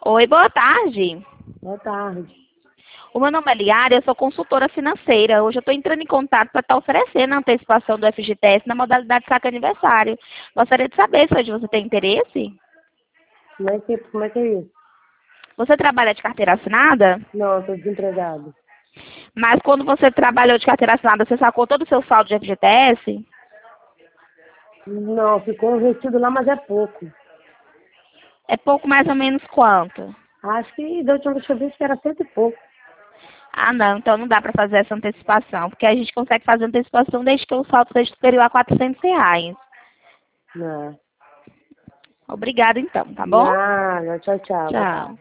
Oi, boa tarde. Boa tarde. O meu nome é Liara, eu sou consultora financeira. Hoje eu estou entrando em contato para estar oferecendo a antecipação do FGTS na modalidade saque aniversário. Gostaria de saber se hoje você tem interesse. Como é que é isso? Você trabalha de carteira assinada? Não, eu tô desempregado. Mas quando você trabalhou de carteira assinada, você sacou todo o seu saldo de FGTS? Não, ficou investido lá, mas é pouco. É pouco mais ou menos quanto? Acho que da última vez que eu vi, acho que era 100 e pouco. Ah, não, então não dá para fazer essa antecipação, porque a gente consegue fazer antecipação desde que o saldo seja superior a R$ 400. Não. Obrigada então, tá bom? Nada, tchau, tchau. Boa tarde. Tchau.